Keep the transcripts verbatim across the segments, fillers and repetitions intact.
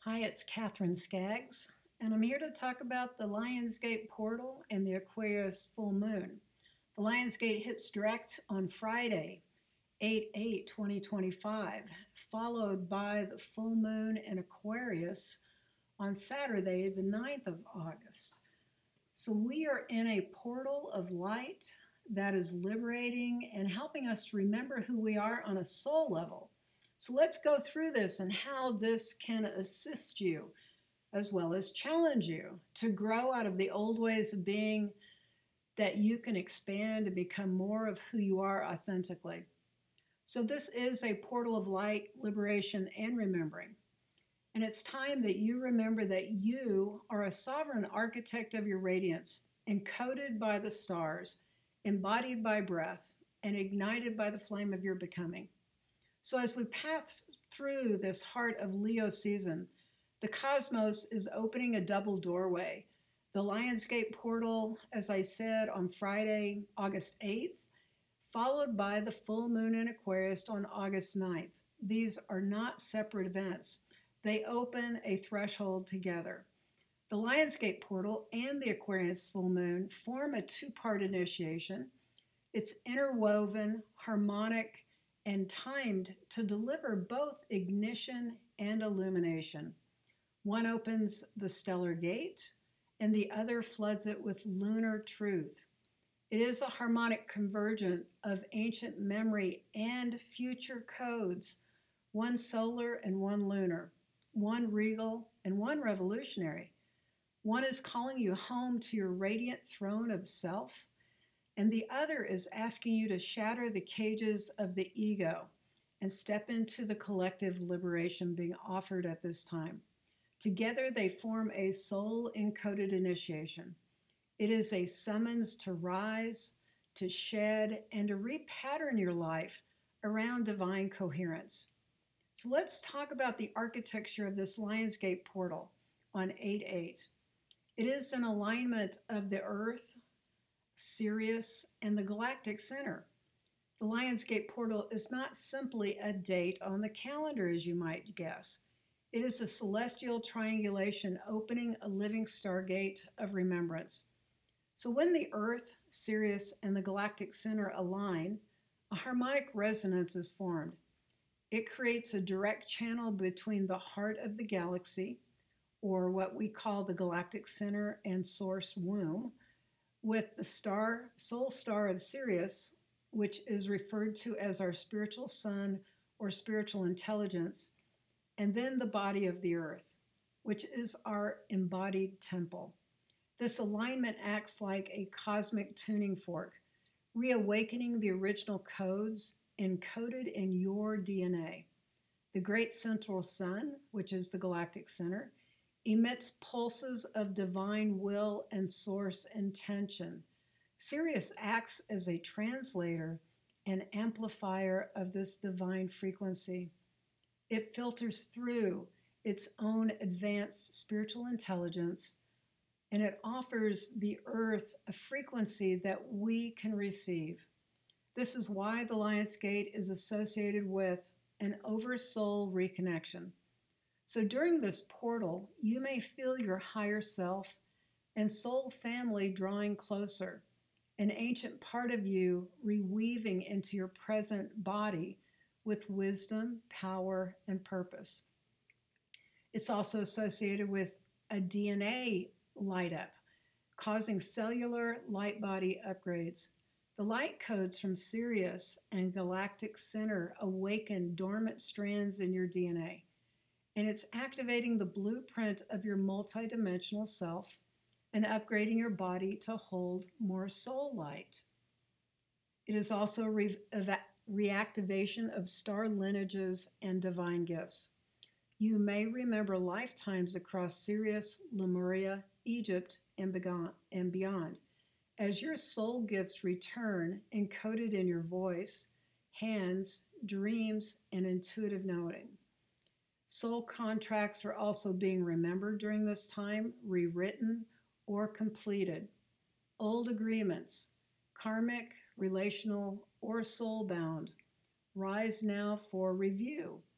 Hi, it's Catherine Skaggs, and I'm here to talk about the Lionsgate portal and the Aquarius full moon. The Lionsgate hits direct on Friday, eight eight twenty twenty-five, followed by the full moon in Aquarius on Saturday, the ninth of August. So we are in a portal of light that is liberating and helping us to remember who we are on a soul level. So let's go through this and how this can assist you as well as challenge you to grow out of the old ways of being, that you can expand and become more of who you are authentically. So, this is a portal of light, liberation, and remembering. And it's time that you remember that you are a sovereign architect of your radiance, encoded by the stars, embodied by breath, and ignited by the flame of your becoming. So, as we pass through this heart of Leo season, the cosmos is opening a double doorway. The Lionsgate portal, as I said, on Friday, August eighth, followed by the full moon in Aquarius on August ninth. These are not separate events, they open a threshold together. The Lionsgate portal and the Aquarius full moon form a two part initiation. It's interwoven, harmonic, and timed to deliver both ignition and illumination. One opens the stellar gate, and the other floods it with lunar truth. It is a harmonic convergence of ancient memory and future codes, one solar and one lunar, one regal and one revolutionary. One is calling you home to your radiant throne of self, and the other is asking you to shatter the cages of the ego and step into the collective liberation being offered at this time. Together, they form a soul encoded initiation. It is a summons to rise, to shed, and to repattern your life around divine coherence. So let's talk about the architecture of this Lionsgate portal on eight eight. It is an alignment of the Earth, Sirius, and the galactic center. The Lionsgate portal is not simply a date on the calendar, as you might guess. It is a celestial triangulation opening a living stargate of remembrance. So when the Earth, Sirius, and the galactic center align, a harmonic resonance is formed. It creates a direct channel between the heart of the galaxy, or what we call the galactic center and source womb, with the star, soul star of Sirius, which is referred to as our spiritual sun or spiritual intelligence, and then the body of the earth, which is our embodied temple. This alignment acts like a cosmic tuning fork, reawakening the original codes encoded in your D N A. The great central sun, which is the galactic center, emits pulses of divine will and source intention. Sirius acts as a translator and amplifier of this divine frequency. It filters through its own advanced spiritual intelligence, and it offers the earth a frequency that we can receive. This is why the Lionsgate is associated with an oversoul reconnection. So during this portal, you may feel your higher self and soul family drawing closer, an ancient part of you reweaving into your present body with wisdom, power, and purpose. It's also associated with a D N A light up, causing cellular light body upgrades. The light codes from Sirius and Galactic Center awaken dormant strands in your D N A, and it's activating the blueprint of your multidimensional self and upgrading your body to hold more soul light. It is also re- eva- reactivation of star lineages and divine gifts. You may remember lifetimes across Sirius, Lemuria, Egypt, and beyond. As your soul gifts return, encoded in your voice, hands, dreams, and intuitive knowing. Soul contracts are also being remembered during this time, rewritten, or completed. Old agreements, karmic, relational, or soul bound, rise now for review.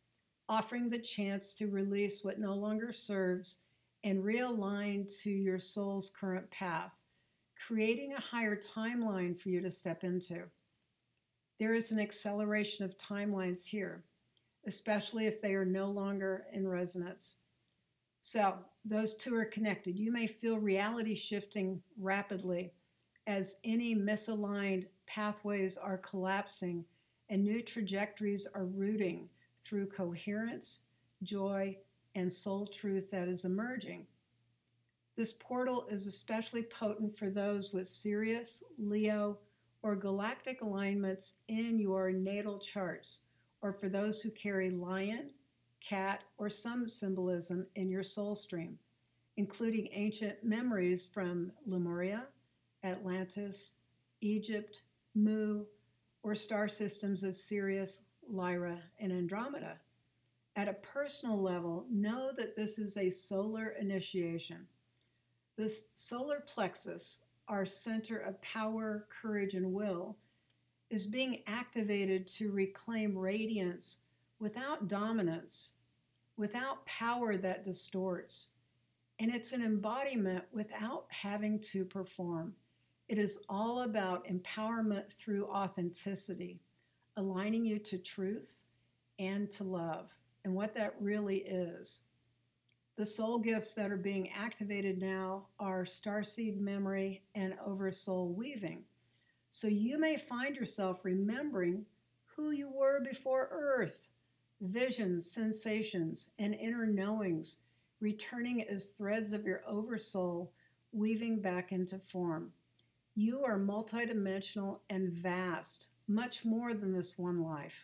offering the chance to release what no longer serves and realign to your soul's current path, creating a higher timeline for you to step into. There is an acceleration of timelines here, especially if they are no longer in resonance. So, those two are connected. You may feel reality shifting rapidly as any misaligned pathways are collapsing and new trajectories are rooting through coherence, joy, and soul truth that is emerging. This portal is especially potent for those with Sirius, Leo, or galactic alignments in your natal charts, or for those who carry lion, cat, or some symbolism in your soul stream, including ancient memories from Lemuria, Atlantis, Egypt, Mu, or star systems of Sirius, Lyra, and Andromeda. At a personal level, know that this is a solar initiation. This solar plexus, our center of power, courage, and will, is being activated to reclaim radiance without dominance, without power that distorts. And it's an embodiment without having to perform. It is all about empowerment through authenticity, aligning you to truth and to love, and what that really is. The soul gifts that are being activated now are starseed memory and oversoul weaving. So you may find yourself remembering who you were before Earth, visions, sensations, and inner knowings returning as threads of your oversoul weaving back into form. You are multidimensional and vast, much more than this one life.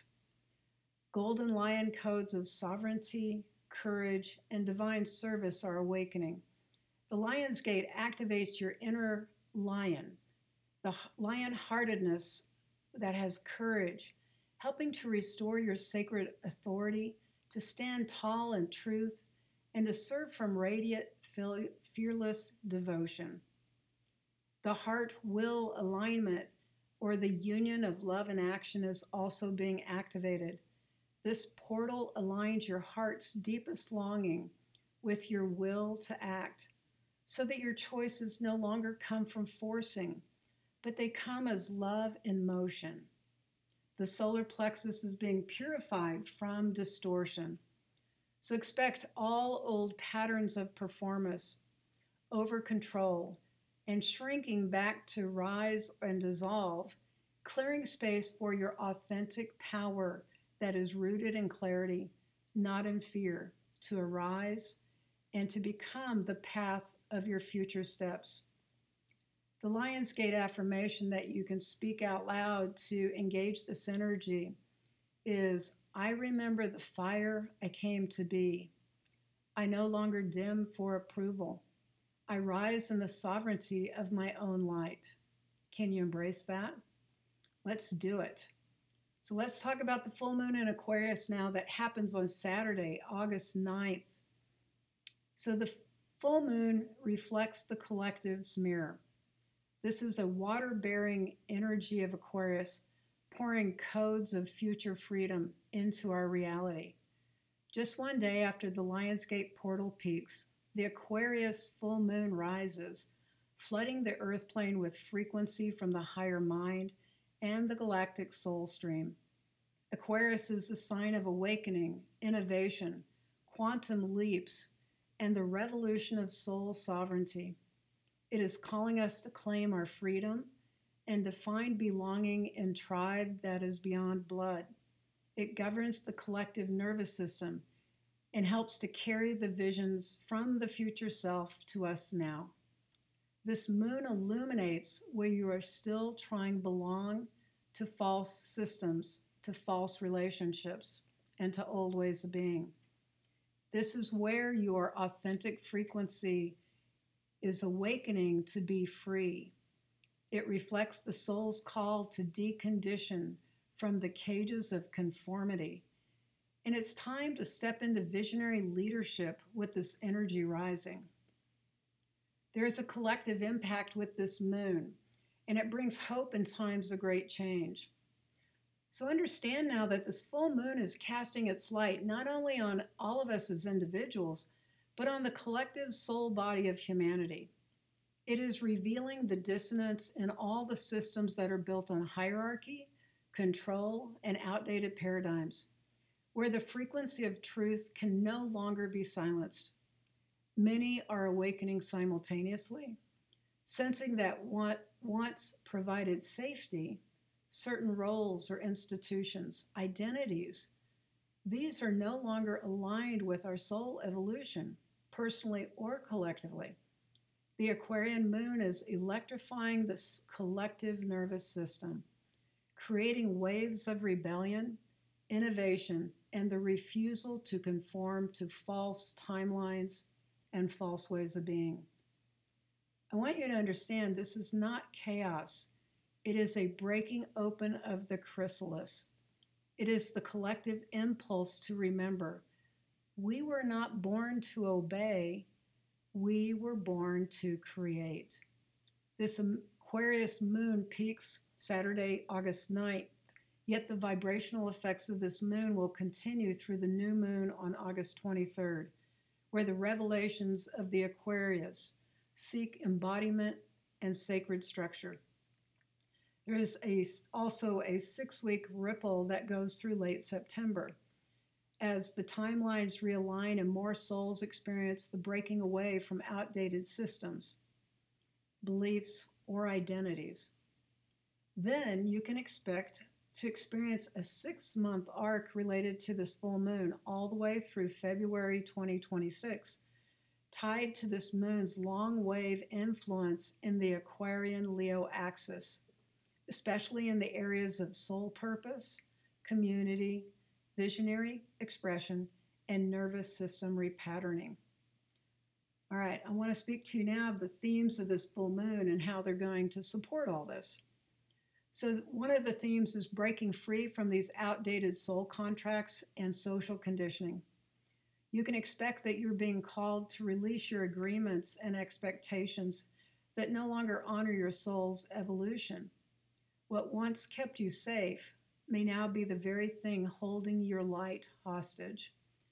Golden lion codes of sovereignty, courage, and divine service are awakening. The Lion's Gate activates your inner lion, the lion-heartedness that has courage, helping to restore your sacred authority, to stand tall in truth, and to serve from radiant, fearless devotion. The heart-will alignment, or the union of love and action, is also being activated. This portal aligns your heart's deepest longing with your will to act, so that your choices no longer come from forcing, but they come as love in motion. The solar plexus is being purified from distortion. So expect all old patterns of performance, over control, and shrinking back to rise and dissolve, clearing space for your authentic power that is rooted in clarity, not in fear, to arise and to become the path of your future steps. The Lion's Gate affirmation that you can speak out loud to engage this energy is, I remember the fire I came to be. I no longer dim for approval. I rise in the sovereignty of my own light. Can you embrace that? Let's do it. So let's talk about the full moon in Aquarius now that happens on Saturday, August ninth. So the full moon reflects the collective's mirror. This is a water-bearing energy of Aquarius, pouring codes of future freedom into our reality. Just one day after the Lion's Gate portal peaks, the Aquarius full moon rises, flooding the earth plane with frequency from the higher mind and the galactic soul stream. Aquarius is a sign of awakening, innovation, quantum leaps, and the revolution of soul sovereignty. It is calling us to claim our freedom and to find belonging in tribe that is beyond blood. It governs the collective nervous system and helps to carry the visions from the future self to us now. This moon illuminates where you are still trying to belong to false systems, to false relationships, and to old ways of being. This is where your authentic frequency is awakening to be free. It reflects the soul's call to decondition from the cages of conformity. And it's time to step into visionary leadership with this energy rising. There is a collective impact with this moon, and it brings hope in times of great change. So understand now that this full moon is casting its light not only on all of us as individuals, but on the collective soul body of humanity. It is revealing the dissonance in all the systems that are built on hierarchy, control, and outdated paradigms, where the frequency of truth can no longer be silenced. Many are awakening simultaneously, sensing that what once provided safety, certain roles or institutions, identities, these are no longer aligned with our soul evolution, personally or collectively. The Aquarian moon is electrifying this collective nervous system, creating waves of rebellion, innovation, and the refusal to conform to false timelines and false ways of being. I want you to understand this is not chaos. It is a breaking open of the chrysalis. It is the collective impulse to remember. We were not born to obey, we were born to create. This Aquarius moon peaks Saturday, August ninth, yet the vibrational effects of this moon will continue through the new moon on August twenty-third, where the revelations of the Aquarius seek embodiment and sacred structure. There is a, also a six-week ripple that goes through late September, as the timelines realign and more souls experience the breaking away from outdated systems, beliefs, or identities. Then you can expect to experience a six-month arc related to this full moon all the way through February twenty twenty-six, tied to this moon's long wave influence in the Aquarian-Leo axis, especially in the areas of soul purpose, community, visionary expression, and nervous system repatterning. All right, I want to speak to you now of the themes of this full moon and how they're going to support all this. So one of the themes is breaking free from these outdated soul contracts and social conditioning. You can expect that you're being called to release your agreements and expectations that no longer honor your soul's evolution. What once kept you safe may now be the very thing holding your light hostage.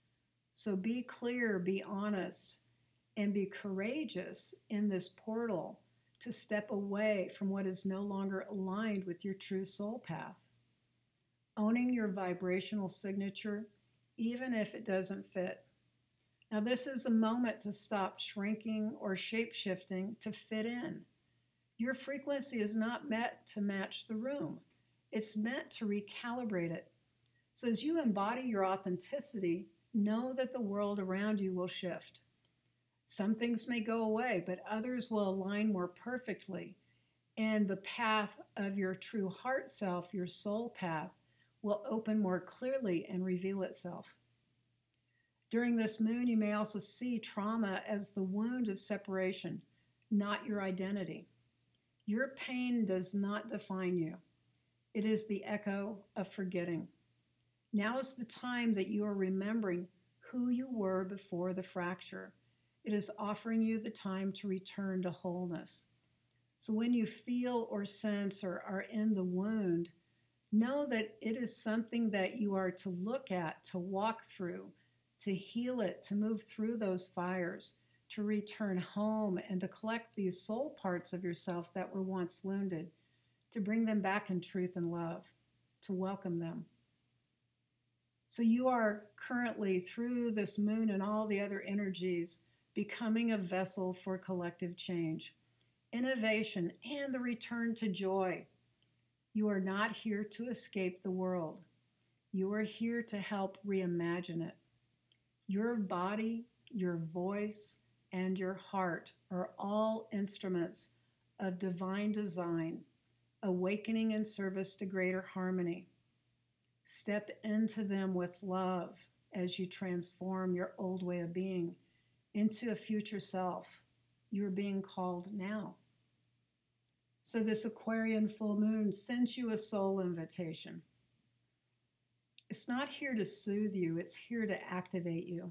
So be clear, be honest, and be courageous in this portal to step away from what is no longer aligned with your true soul path. Owning your vibrational signature, even if it doesn't fit. Now, this is a moment to stop shrinking or shape-shifting to fit in. Your frequency is not meant to match the room. It's meant to recalibrate it. So as you embody your authenticity, know that the world around you will shift. Some things may go away, but others will align more perfectly. And the path of your true heart self, your soul path, will open more clearly and reveal itself. During this moon, you may also see trauma as the wound of separation, not your identity. Your pain does not define you. It is the echo of forgetting. Now is the time that you are remembering who you were before the fracture. It is offering you the time to return to wholeness. So when you feel or sense or are in the wound, know that it is something that you are to look at, to walk through, to heal it, to move through those fires, to return home and to collect these soul parts of yourself that were once wounded, to bring them back in truth and love, to welcome them. So you are currently, through this moon and all the other energies, becoming a vessel for collective change, innovation, and the return to joy. You are not here to escape the world. You are here to help reimagine it. Your body, your voice, and your heart are all instruments of divine design, awakening in service to greater harmony. Step into them with love as you transform your old way of being into a future self. You're being called now. So this Aquarian full moon sends you a soul invitation. It's not here to soothe you, it's here to activate you.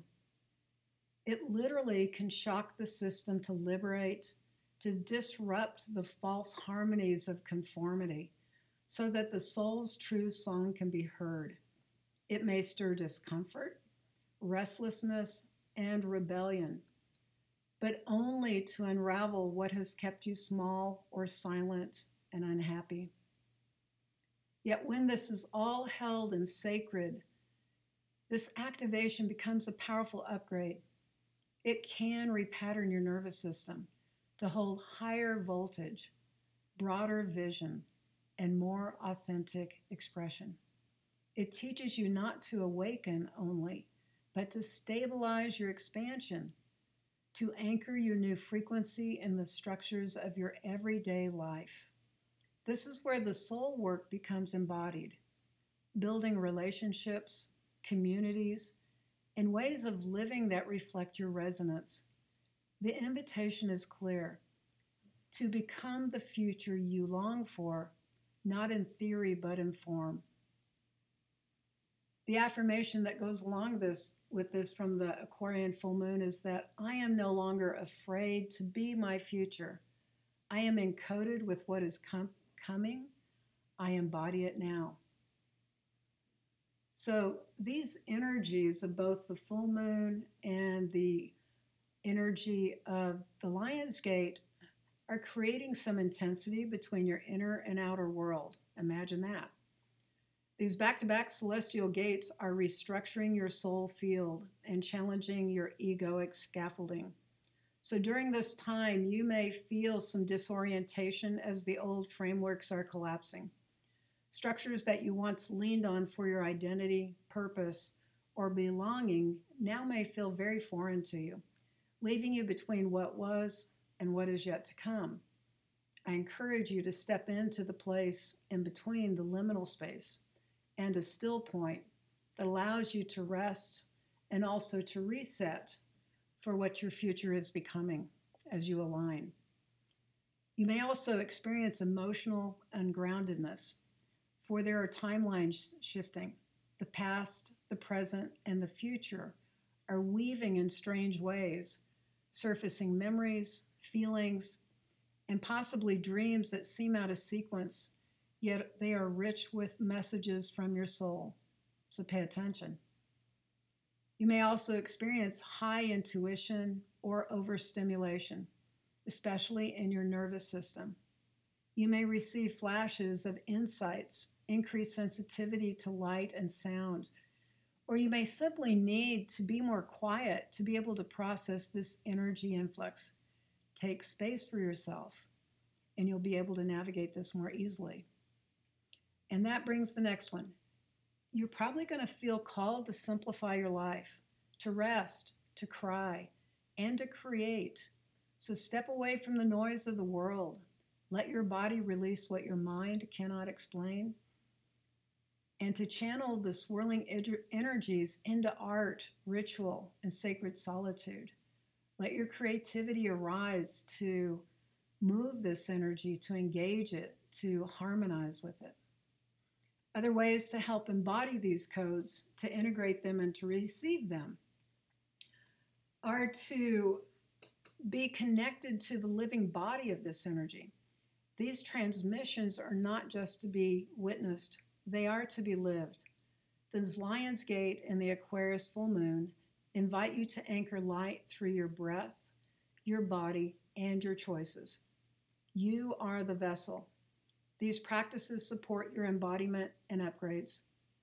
It literally can shock the system to liberate, to disrupt the false harmonies of conformity, so that the soul's true song can be heard. It may stir discomfort, restlessness, and rebellion, but only to unravel what has kept you small or silent and unhappy. Yet when this is all held in sacred, this activation becomes a powerful upgrade. It can repattern your nervous system to hold higher voltage, broader vision, and more authentic expression. It teaches you not to awaken only, but to stabilize your expansion, to anchor your new frequency in the structures of your everyday life. This is where the soul work becomes embodied, building relationships, communities, and ways of living that reflect your resonance. The invitation is clear: to become the future you long for, not in theory, but in form. The affirmation that goes along this with this from the Aquarian full moon is that I am no longer afraid to be my future. I am encoded with what is com- coming. I embody it now. So these energies of both the full moon and the energy of the Lion's Gate are creating some intensity between your inner and outer world. Imagine that. These back-to-back celestial gates are restructuring your soul field and challenging your egoic scaffolding. So during this time, you may feel some disorientation as the old frameworks are collapsing. Structures that you once leaned on for your identity, purpose, or belonging now may feel very foreign to you, leaving you between what was and what is yet to come. I encourage you to step into the place in between the liminal space and a still point that allows you to rest and also to reset for what your future is becoming as you align. You may also experience emotional ungroundedness, for there are timelines shifting. The past, the present, and the future are weaving in strange ways, surfacing memories, feelings, and possibly dreams that seem out of sequence, yet they are rich with messages from your soul. So pay attention. You may also experience high intuition or overstimulation, especially in your nervous system. You may receive flashes of insights, increased sensitivity to light and sound, or you may simply need to be more quiet to be able to process this energy influx. Take space for yourself, and you'll be able to navigate this more easily. And that brings the next one. You're probably going to feel called to simplify your life, to rest, to cry, and to create. So step away from the noise of the world. Let your body release what your mind cannot explain, and to channel the swirling energies into art, ritual, and sacred solitude. Let your creativity arise to move this energy, to engage it, to harmonize with it. Other ways to help embody these codes, to integrate them and to receive them, are to be connected to the living body of this energy. These transmissions are not just to be witnessed, they are to be lived. The Lion's Gate and the Aquarius full moon invite you to anchor light through your breath, your body, and your choices. You are the vessel. These practices support your embodiment and upgrades.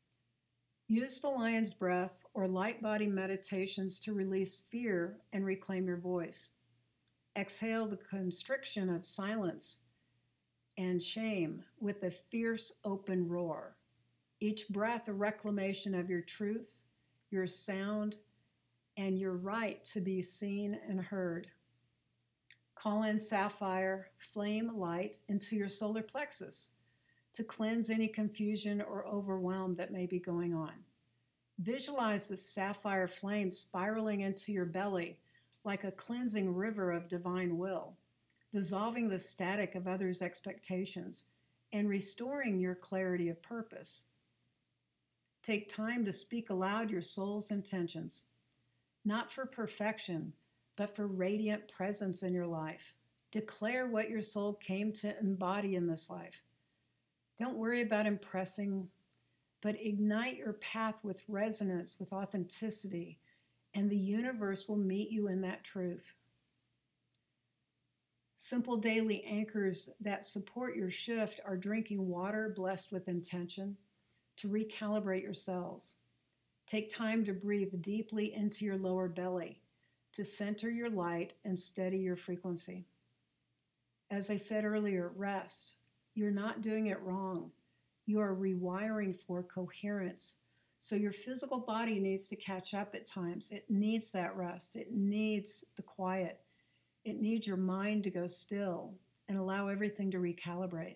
Use the lion's breath or light body meditations to release fear and reclaim your voice. Exhale the constriction of silence and shame with a fierce open roar. Each breath a reclamation of your truth, your sound, and your right to be seen and heard. Call in sapphire, flame light into your solar plexus to cleanse any confusion or overwhelm that may be going on. Visualize the sapphire flame spiraling into your belly like a cleansing river of divine will, dissolving the static of others' expectations and restoring your clarity of purpose. Take time to speak aloud your soul's intentions, not for perfection, but for radiant presence in your life. Declare what your soul came to embody in this life. Don't worry about impressing, but ignite your path with resonance, with authenticity, and the universe will meet you in that truth. Simple daily anchors that support your shift are drinking water blessed with intention to recalibrate your cells. Take time to breathe deeply into your lower belly to center your light and steady your frequency. As I said earlier, rest. You're not doing it wrong. You are rewiring for coherence. So your physical body needs to catch up at times. It needs that rest. It needs the quiet. It needs your mind to go still and allow everything to recalibrate.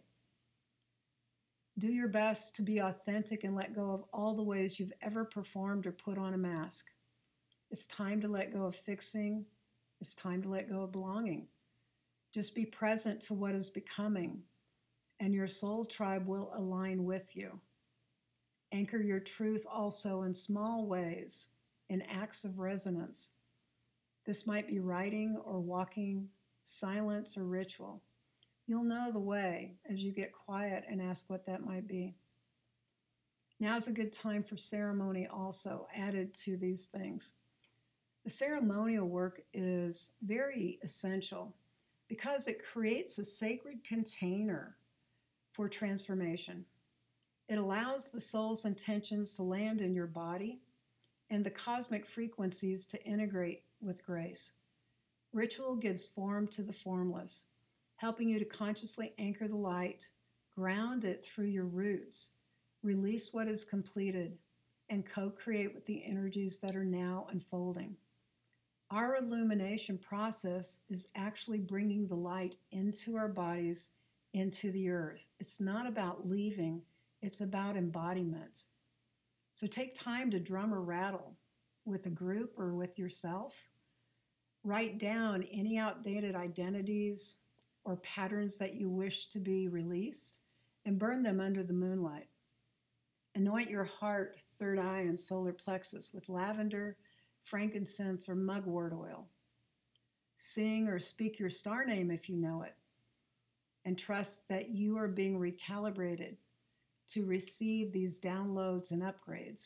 Do your best to be authentic and let go of all the ways you've ever performed or put on a mask. It's time to let go of fixing. It's time to let go of belonging. Just be present to what is becoming, and your soul tribe will align with you. Anchor your truth also in small ways, in acts of resonance. This might be writing or walking, silence or ritual. You'll know the way as you get quiet and ask what that might be. Now's a good time for ceremony also added to these things. The ceremonial work is very essential because it creates a sacred container for transformation. It allows the soul's intentions to land in your body and the cosmic frequencies to integrate with grace. Ritual gives form to the formless, helping you to consciously anchor the light, ground it through your roots, release what is completed, and co-create with the energies that are now unfolding. Our illumination process is actually bringing the light into our bodies, into the earth. It's not about leaving, it's about embodiment. So take time to drum or rattle with a group or with yourself. Write down any outdated identities or patterns that you wish to be released and burn them under the moonlight. Anoint your heart, third eye, and solar plexus with lavender, frankincense, or mugwort oil. Sing or speak your star name if you know it, and trust that you are being recalibrated to receive these downloads and upgrades.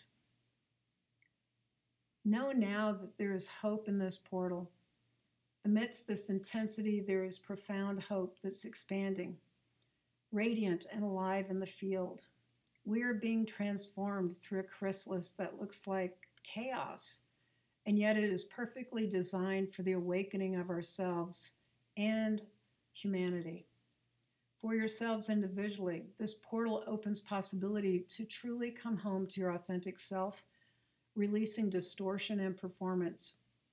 Know now that there is hope in this portal. Amidst this intensity, there is profound hope that's expanding, radiant and alive in the field. We are being transformed through a chrysalis that looks like chaos, and yet it is perfectly designed for the awakening of ourselves and humanity. For yourselves individually, this portal opens possibility to truly come home to your authentic self, releasing distortion and performance.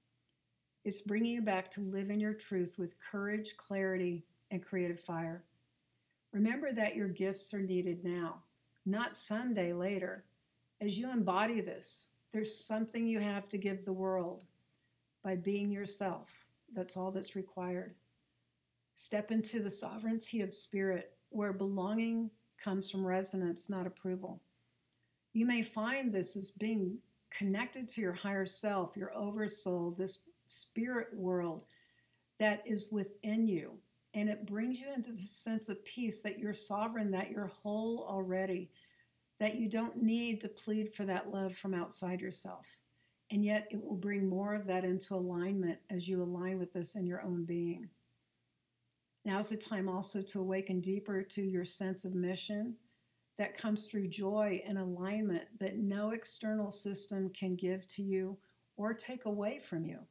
It's bringing you back to live in your truth with courage, clarity, and creative fire. Remember that your gifts are needed now, not someday later. As you embody this, there's something you have to give the world by being yourself. That's all that's required. Step into the sovereignty of spirit, where belonging comes from resonance, not approval. You may find this as being connected to your higher self, your oversoul, this spirit world that is within you. And it brings you into this sense of peace that you're sovereign, that you're whole already, that you don't need to plead for that love from outside yourself. And yet it will bring more of that into alignment as you align with this in your own being. Now's the time also to awaken deeper to your sense of mission that comes through joy and alignment that no external system can give to you or take away from you.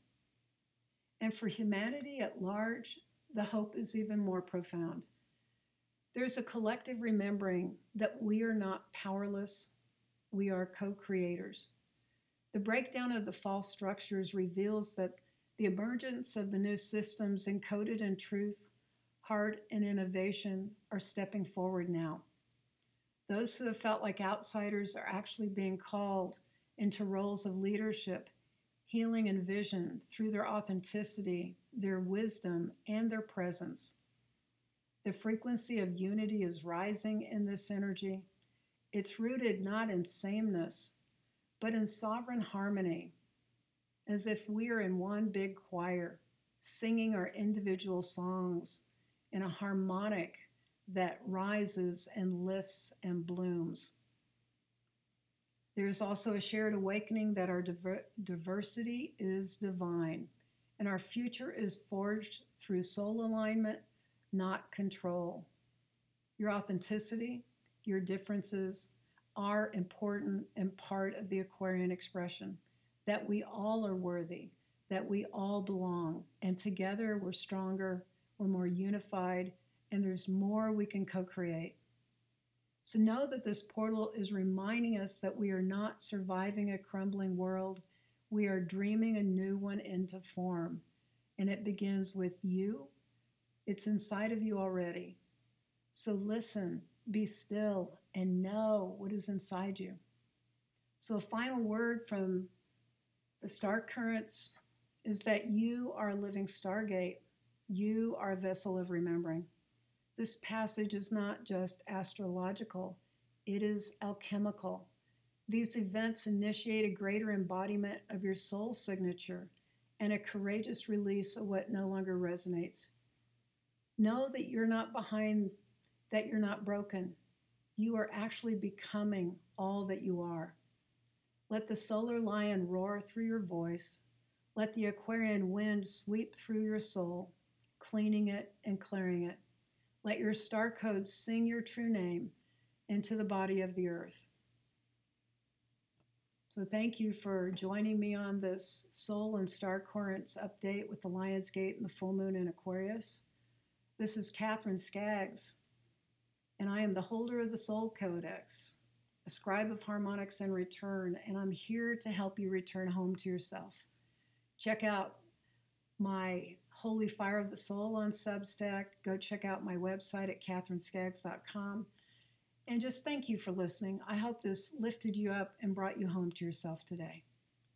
And for humanity at large, the hope is even more profound. There's a collective remembering that we are not powerless, we are co-creators. The breakdown of the false structures reveals that the emergence of the new systems encoded in truth, heart, and innovation are stepping forward now. Those who have felt like outsiders are actually being called into roles of leadership, healing, and vision through their authenticity, their wisdom, and their presence. The frequency of unity is rising in this energy. It's rooted not in sameness, but in sovereign harmony, as if we are in one big choir, singing our individual songs in a harmonic that rises and lifts and blooms. There is also a shared awakening that our diver- diversity is divine, and our future is forged through soul alignment, not control. Your authenticity, your differences are important and part of the Aquarian expression, that we all are worthy, that we all belong, and together we're stronger, we're more unified, and there's more we can co-create. So know that this portal is reminding us that we are not surviving a crumbling world. We are dreaming a new one into form. And it begins with you. It's inside of you already. So listen, be still, and know what is inside you. So a final word from the star currents is that you are a living stargate. You are a vessel of remembering. This passage is not just astrological, it is alchemical. These events initiate a greater embodiment of your soul signature and a courageous release of what no longer resonates. Know that you're not behind, that you're not broken. You are actually becoming all that you are. Let the solar lion roar through your voice. Let the Aquarian wind sweep through your soul, cleaning it and clearing it. Let your star codes sing your true name into the body of the earth. So thank you for joining me on this Soul and Star Currents update with the Lion's Gate and the full moon in Aquarius. This is Catherine Skaggs, and I am the holder of the Soul Codex, a scribe of harmonics and return, and I'm here to help you return home to yourself. Check out my Holy Fire of the Soul on Substack. Go check out my website at catherine skaggs dot com. And just thank you for listening. I hope this lifted you up and brought you home to yourself today.